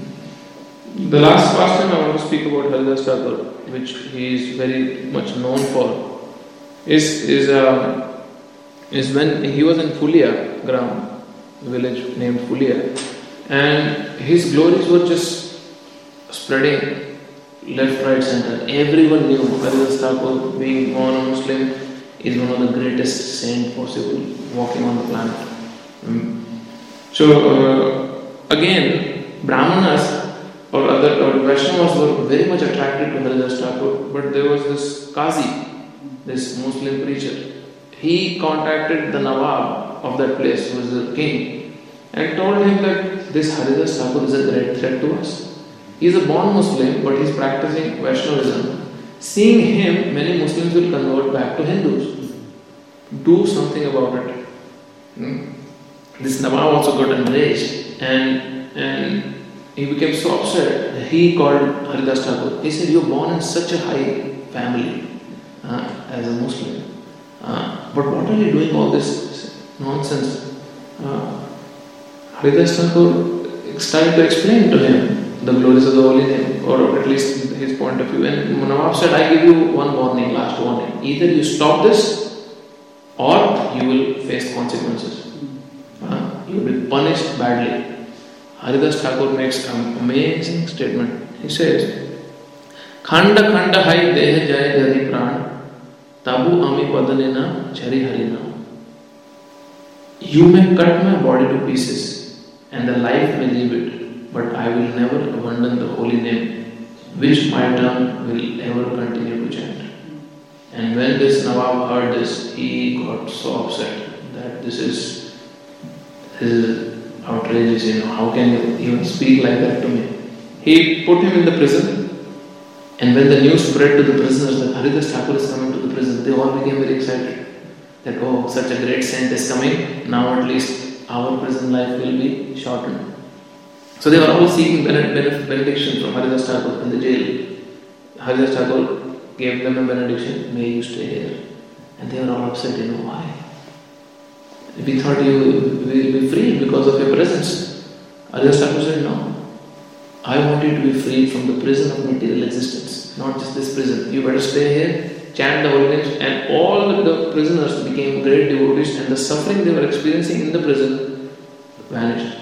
The last pastime I want to speak about Haridas Thakur, which he is very much known for, is is uh, is when he was in Fulia Gram, a village named Fulia, and his glories were just spreading left, right, center. Everyone knew Haridas Thakur, being born a Muslim, is one of the greatest saint possible walking on the planet. Mm. So uh, again, Brahmanas or other or Vaishnavas were very much attracted to Haridas Thakur, but there was this Qazi, this Muslim preacher. He contacted the Nawab of that place, who was the king, and told him that this Haridas Thakur is a great threat to us. He is a born Muslim, but he is practicing Vaishnavism. Seeing him, many Muslims will convert back to Hindus. Do something about it. Hmm? This Nawab also got enraged, and and he became so upset. He called Haridas Thakur. He said, "You are born in such a high family uh, as a Muslim, uh, but what are you doing all this nonsense?" Uh, Haridas Thakur started to explain to him the glories of the holy name, or at least his point of view. And Nawab said, "I give you one warning, last warning. Either you stop this, or you will face consequences. Uh, you will be punished badly." Haridas Thakur makes an amazing statement. He says, Khanda khanda hai deh jay gadi pran, tabu ami padanena chari harina. You may cut my body to pieces, and the life may leave it, but I will never abandon the holy name, which my tongue will ever continue to chant. And when this Nawab heard this, he got so upset that this is, this is outrageous, you know, how can you even speak like that to me? He put him in the prison, and when the news spread to the prisoners that Haridas Thakur is coming to the prison, they all became very excited. That, oh, such a great saint is coming, now at least our prison life will be shortened. So they were all seeking benediction from Haridas Thakur in the jail. Haridas Thakur gave them a benediction, may you stay here. And they were all upset, you know, why? We thought you will be free because of your presence. Haridas Thakur said, no, I want you to be freed from the prison of material existence, not just this prison. You better stay here, chant the holy names, and all the prisoners became great devotees, and the suffering they were experiencing in the prison vanished.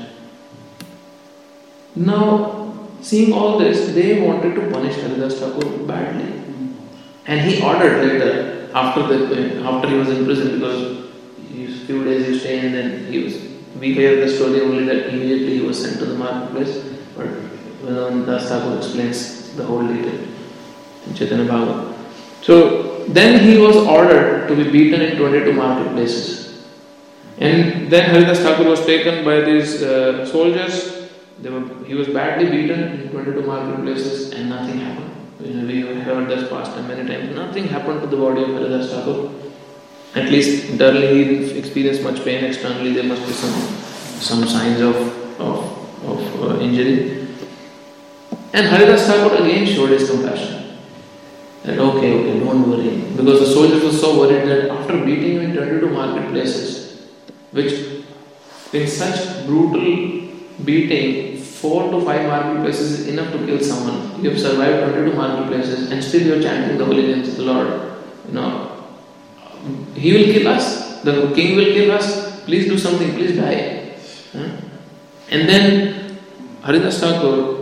Now, seeing all this, they wanted to punish Haridas Thakur badly. And he ordered later, after the after he was in prison, because a few days he stayed and then he was, we hear the story only that immediately he was sent to the marketplace, but when Das Thakur explains the whole detail in Chaitanya Bhagavatam. So then he was ordered to be beaten in twenty-two marketplaces. And then Haridas Thakur was taken by these uh, soldiers. They were, he was badly beaten in twenty-two marketplaces and nothing happened. You know, we have heard this past time many times. Nothing happened to the body of Haridas Thakur. At least internally he didn't experience much pain. Externally there must be some some signs of, of, of uh, injury. And Haridas Thakur again showed his compassion. That okay, okay, don't worry. Because the soldiers were so worried that after beating you in twenty-two marketplaces, which in such brutal beating, four to five marketplaces is enough to kill someone. You have survived twenty-two marketplaces and still you are chanting the holy names of the Lord. You know, he will kill us. The king will kill us. Please do something. Please die. Huh? And then Haridas Thakur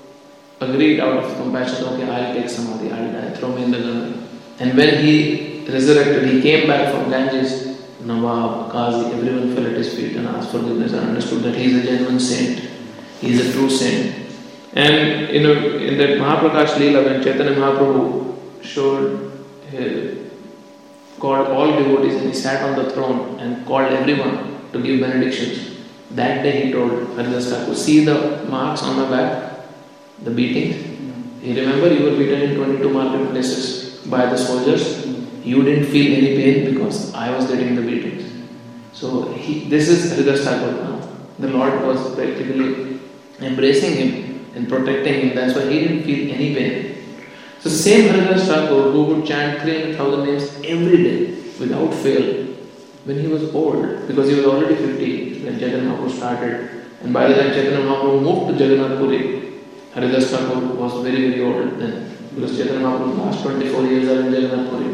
agreed out of compassion, okay, I'll take samadhi, I'll die, throw me in the Ganga. And when he resurrected, he came back from Ganges, Nawab, Qazi, everyone fell at his feet and asked forgiveness and understood that he is a genuine saint, he is a true saint. And you know, in that Mahaprakash Leela, when Chaitanya Mahaprabhu showed, uh, called all devotees and he sat on the throne and called everyone to give benedictions, that day he told Haridas Thakur, see the marks on my back? The beatings. You remember you were beaten in twenty-two marketplaces by the soldiers. You didn't feel any pain because I was getting the beatings. So he, this is Haridas Thakur. The Lord was practically embracing him and protecting him. That's why he didn't feel any pain. So same Haridas Thakur who would chant three hundred thousand names every day without fail, when he was old, because he was already fifty when Chaitanya Mahaprabhu started, and by the time Chaitanya Mahaprabhu moved to Jagannath Puri, Haridas Thakur was very very old then, because Chaitanya Mahaprabhu's last twenty-four years are in Jagannath Puri.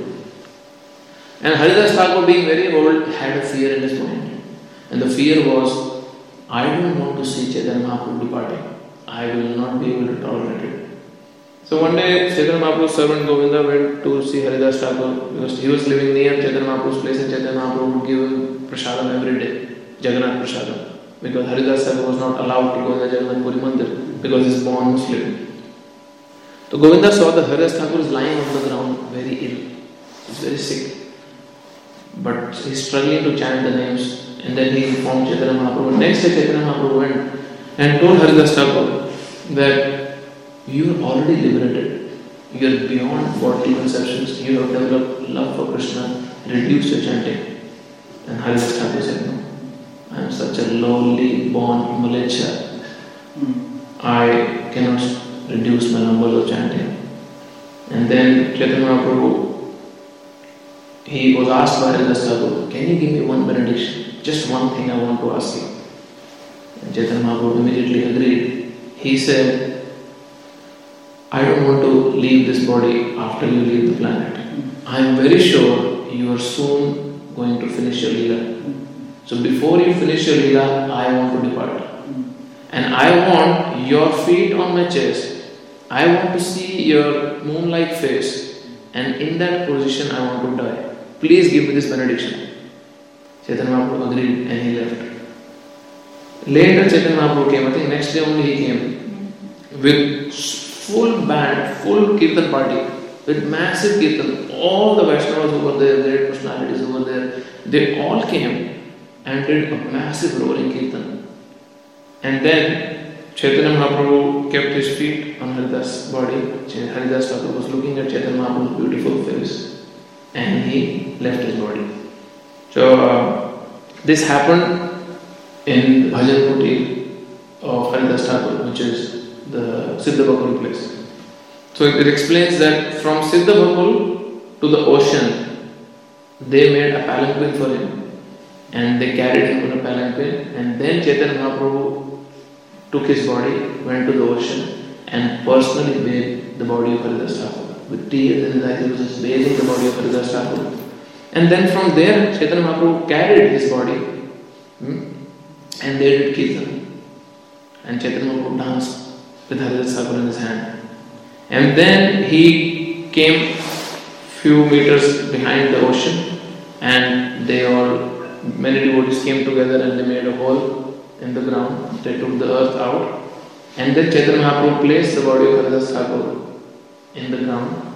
And Haridas Thakur, being very old, had a fear in his mind. And the fear was, I don't want to see Chaitanya Mahaprabhu departing. I will not be able to tolerate it. So one day Chaitanya Mahaprabhu's servant Govinda went to see Haridas Thakur because he was living near Chaitanya Mahaprabhu's place and Chaitanya Mahaprabhu would give him prasadam every day, Jagannath prasadam. Because Haridas Thakur was not allowed to go in the Jagannath Puri Mandir because he is born Muslim. So Govinda saw that Haridas Thakur is lying on the ground very ill. He is very sick. But he is struggling to chant the names, and then he informed Chaitanya Mahaprabhu. Next day Chaitanya Mahaprabhu went and told Haridas Thakur that you are already liberated. You are beyond bodily conceptions. You have developed love for Krishna. Reduce your chanting. And Haridas Thakur said, no, I am such a lowly born Malecha. I cannot reduce my number of chanting. And then Chaitanya Mahaprabhu, he was asked by Haridas Thakur, can you give me one benediction? Just one thing I want to ask you. And Chaitanya Mahaprabhu immediately agreed. He said, I don't want to leave this body after you leave the planet. I am very sure you are soon going to finish your Leela. So before you finish your Leela, I want to depart. and I want your feet on my chest. I want to see your moon-like face, and in that position I want to die. Please give me this benediction. Chaitanya Mahaprabhu agreed and he left. Later Chaitanya Mahaprabhu came, I think next day only he came, with full band, full kirtan party, with massive kirtan. All the Vaishnavas over there, great personalities over there, they all came and did a massive roaring kirtan. And then Chaitanya Mahaprabhu kept his feet on Haridas' body. Haridas Thakur was looking at Chaitanya Mahaprabhu's beautiful face and he left his body. So uh, this happened in Bhajan Kuti of Haridas Thakur, which is the Siddha Bakul place. So it explains that from Siddha Bakul to the ocean, they made a palanquin for him and they carried him on a palanquin, and then Chaitanya Mahaprabhu took his body, went to the ocean and personally bathed the body of Haridas Thakur. With tears in his eyes, he was just bathing the body of Haridas Thakur. And then from there, Chaitanya Mahaprabhu carried his body hmm, and they did kirtan. And Chaitanya Mahaprabhu danced with Haridas Thakur in his hand. And then he came few meters behind the ocean, and they all, many devotees came together and they made a hole in the ground. They took the earth out, and then Chaitanya Mahaprabhu placed the body of Haridas Thakur in the ground,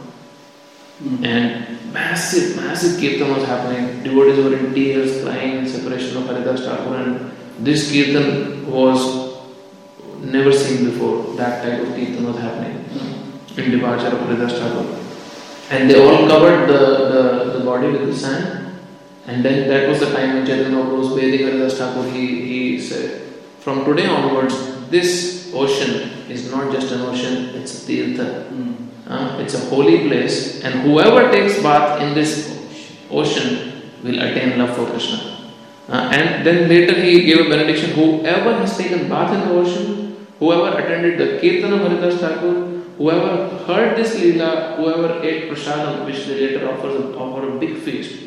mm. and massive, massive kirtan was happening. Devotees were in tears, crying in separation of Haridas Thakur, and this kirtan was never seen before. That type of kirtan was happening mm. in departure of Haridas Thakur. And they all covered the, the, the body with the sand, and then that was the time when Chaitanya Mahaprabhu was bathing Haridas Thakur. He, he said, from today onwards, this ocean is not just an ocean, it's a tirtha. Mm. Uh, it's a holy place, and whoever takes bath in this ocean will attain love for Krishna. Uh, and then later he gave a benediction: whoever has taken bath in the ocean, whoever attended the kirtan of Haridas Thakur, whoever heard this leela, whoever ate prasadam, which they later offers a, offer a big feast,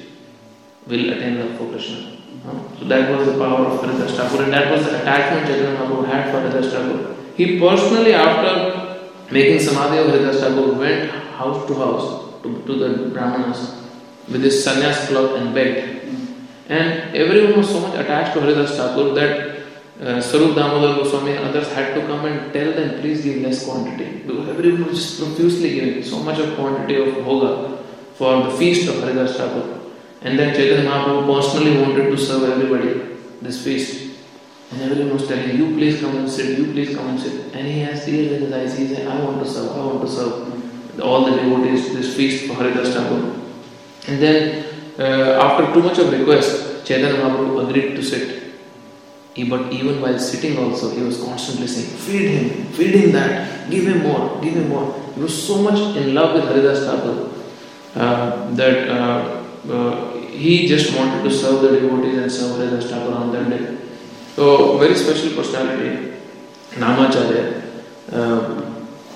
will attain love for Krishna. Uh, so that was the power of Haridas Thakur, and that was the attachment Chaitanya Mahaprabhu had for Haridas Thakur. He personally, after making samadhi of Haridas Thakur, went house to house to, to the Brahmanas with his sannyas cloth and begged. And everyone was so much attached to Haridas Thakur that uh, Sarup Damodar Goswami and others had to come and tell them, please give less quantity. Because everyone was just profusely giving so much of quantity of bhoga for the feast of Haridas Thakur. And then Chaitanya Mahaprabhu personally wanted to serve everybody this feast. And everyone was telling, you please come and sit, you please come and sit. And he has tears in his eyes. He said, I want to serve, I want to serve all the devotees this feast for Haridas Thakur. And then uh, after too much of request, Chaitanya Mahaprabhu agreed to sit. He, but even while sitting also, he was constantly saying, feed him, feed him that, give him more, give him more. He was so much in love with Haridas Thakur uh, that uh, uh, he just wanted to serve the devotees and serve Haridas Thakur on that day. So, very special personality, Namacharya. Uh,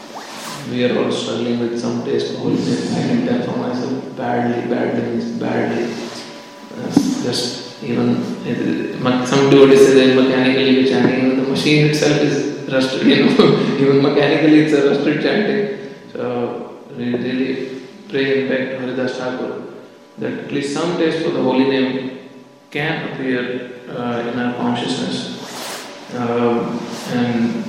we are all struggling with some taste for holiness. I can tell for myself, badly, badly, badly. Uh, just even, it, some devotees say that mechanically we chanting, even the machine itself is rusted, you know, even mechanically it's a rusted chanting. So, we really pray and beg to Haridas Thakur that at least some taste for the holy name can appear uh, in our consciousness, uh, and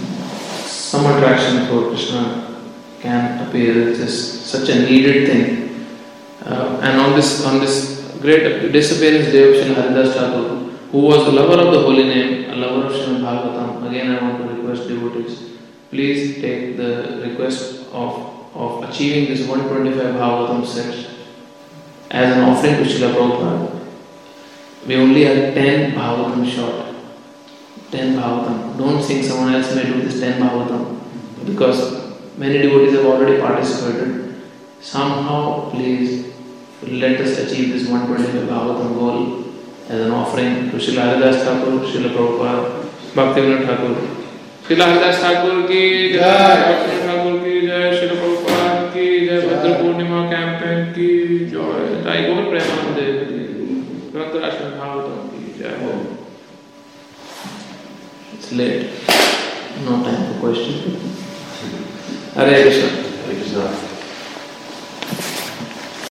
some attraction for Krishna can appear. It is such a needed thing. Uh, and on this on this great disappearance day of Srila Haridas Thakur, who was the lover of the holy name, a lover of Srimad Bhagavatam, again I want to request devotees, please take the request of, of achieving this one twenty-five Bhagavatam sets as an offering to Srila Prabhupada. We only have ten Bhagavatam short. ten Bhagavatam. Don't think someone else may do this ten Bhagavatam, because many devotees have already participated. Somehow, please let us achieve this one twenty-five Bhagavatam goal as an offering to Srila Haridas Thakur, Srila Prabhupada, Bhaktivinoda Thakur. Srila Haridas Thakur ki jai, Bhaktivinoda Thakur ki jai, Srila Prabhupada ki jai, Bhadra Purnima campaign ki jai, Jai Gaur Premanande. It's late. Hare Krishna. Hare Krishna.